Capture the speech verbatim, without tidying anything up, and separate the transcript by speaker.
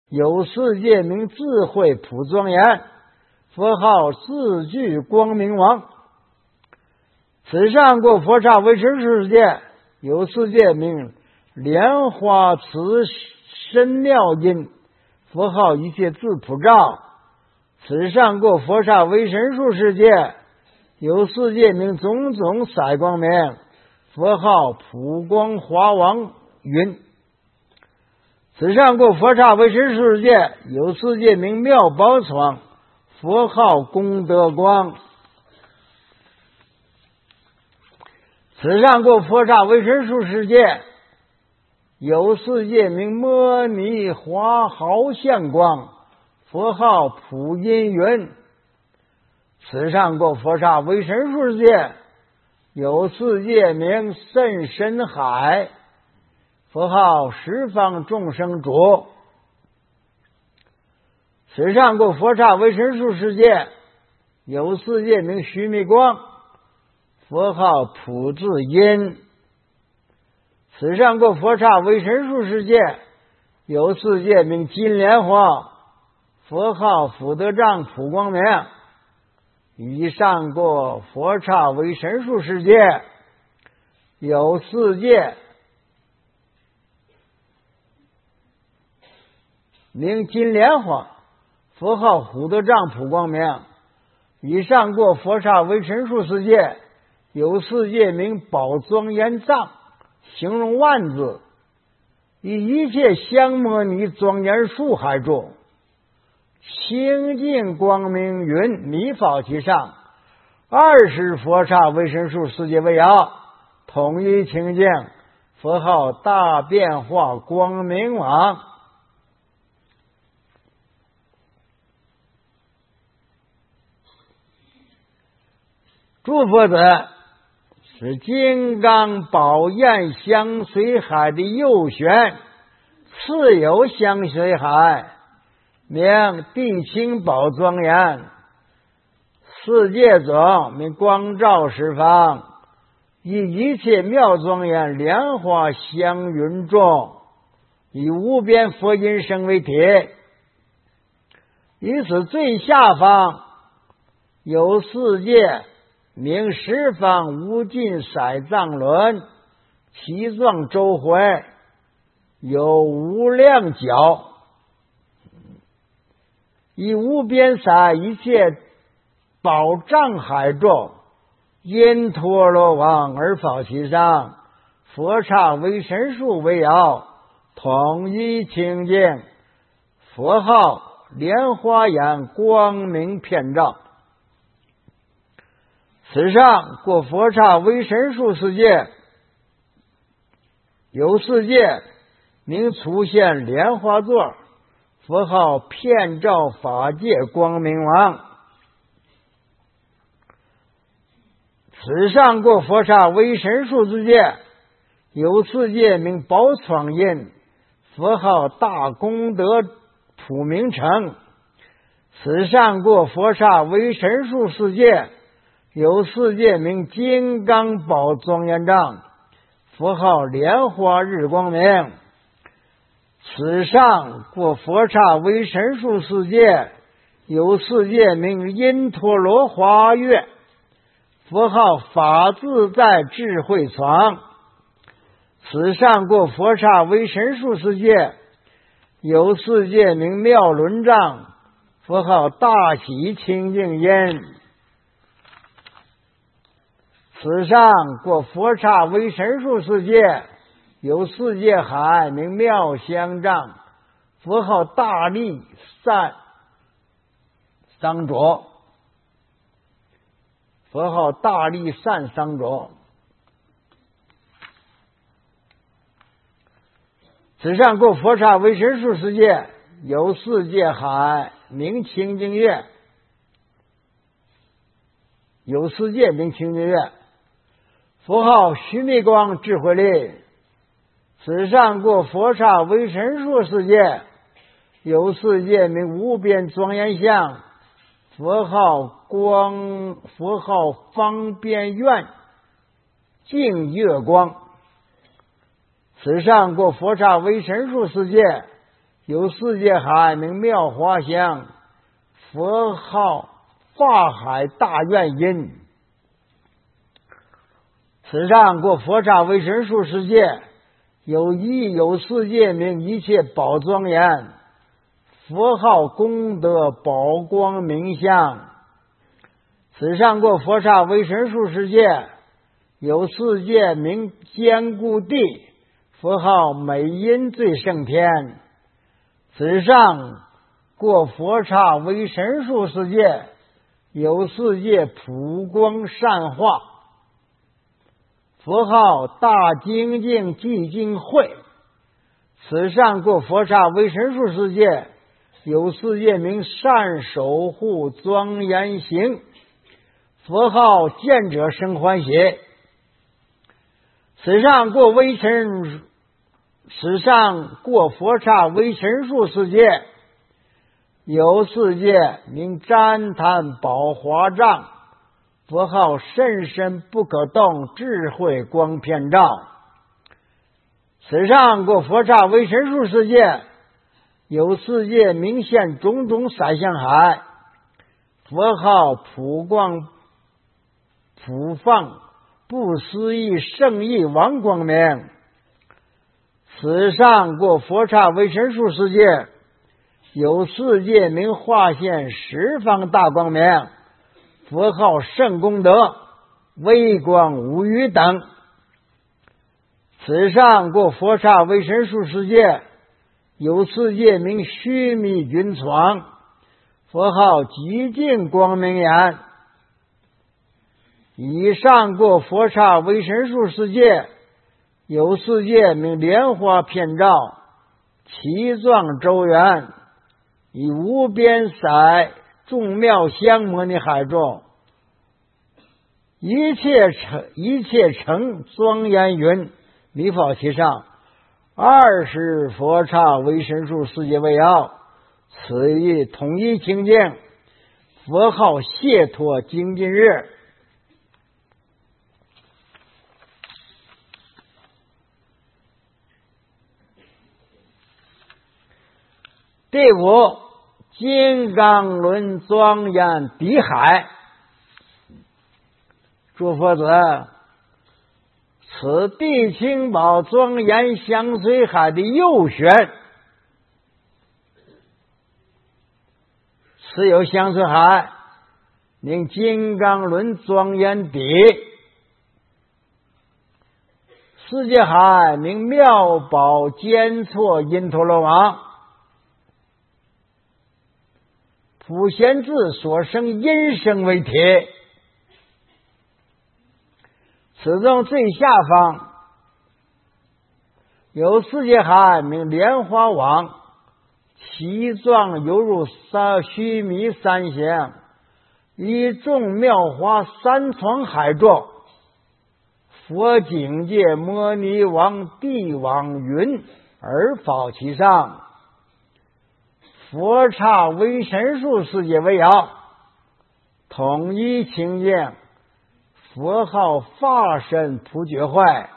Speaker 1: 有世界名智慧普庄严，佛号自具光明王。此上过佛刹为神术世界，有世界名莲花慈身妙音，佛号一切自普照。此上过佛刹为神术世界，有世界名种种色光明，佛号普光华王云。此上过佛刹为神术世界，有世界名妙宝窗，佛号功德光。此上过佛刹为神术世界，有世界名摩尼华豪相光，佛号普音云。此上过佛刹为神术世界，有世界名甚深海，佛号十方众生主。此上过佛刹为神术世界，有世界名须弥光，佛号普智音。此上过佛刹为神术世界，有世界名金莲花，佛号福德障普光明。以上过佛刹为神术世界，有世界名金莲花，佛号福德障普光明。以上过佛刹为神术世界，有世界名宝庄严藏，形容万字，以一切香摩尼庄严树海中，清净光明云弥法其上，二十佛刹为神术世界为摇，统一清净，佛号大变化光明王。诸佛子是金刚宝焰香水海的右旋，次有香水海，名地清宝庄严。世界中名光照十方，以一切妙庄严莲花香云众，以无边佛音声为体。于此最下方有世界名十方无尽色藏轮，其状周回，有无量角，以无边色一切宝藏海中，因陀罗王而法其上，佛刹为神术为摇，统一清净，佛号莲花眼光明遍照。此上过佛刹为神术世界，有世界名出现莲花座，佛号遍照法界光明王。此上过佛刹为神术世界，有世界名宝窗印，佛号大功德普明城。此上过佛刹为神术世界，有世界名金刚宝庄严藏，佛号莲花日光明。此上过佛刹为神术世界，有世界名因陀罗华月，佛号法自在智慧床。此上过佛刹为神术世界，有世界名妙轮藏，佛号大喜清净音。此上过佛刹为神术世界，有世界海名妙香藏，佛号大力善桑卓，佛号大力善桑卓。此上过佛刹为神术世界，有世界海名清净月，有世界名清净月，佛号须弥光智慧力。此上过佛刹为神术世界，有世界名无边庄严相，佛号光，佛号方便愿净月光。此上过佛刹为神术世界， 有四界海名妙华香，佛号法海大愿因。此上过佛刹为神术世界，有一有四界名一切宝庄严，佛号功德宝光明相。此上过佛刹为神术世界，有四界名坚固地，佛号美音最胜天。此上过佛刹为神术世界，有四界普光善化，佛号大精进寂静慧。此上过佛刹为神术世界，有四界名善守护庄严行，佛号见者生欢喜。此上过微尘，此上过佛刹为神术世界，有四界名旃檀宝华藏，佛号甚深不可动，智慧光遍照。此上过佛刹为神术世界，有四界名现种种散相海，佛号普光普放不思议圣意王光明。此上过佛刹为神术世界，有四界名化现十方大光明，佛号圣功德微光无余等。此上过佛刹为神术世界，有四界名须弥军床，佛号极尽光明眼。以上过佛刹为神术世界，有四界名莲花遍照，其状周圆，以无边塞众妙香摩尼海中，一切成一切成庄严云，弥法其上。二十佛刹为神术世界为要，此意统一清净，佛号解脱精进日。第五，金刚轮庄严底海。诸佛子，此地清宝庄严香水海的右旋，此有香水海名金刚轮庄严底，世界海名妙宝坚错因陀罗王，普贤智所生因生为体。此中最下方有世界海名莲花网，其状犹如三须弥三香，以众妙花三床海座，佛境界摩尼王帝王云而法其上。佛刹为神术世界为要，统一清净，佛号法身普觉慧。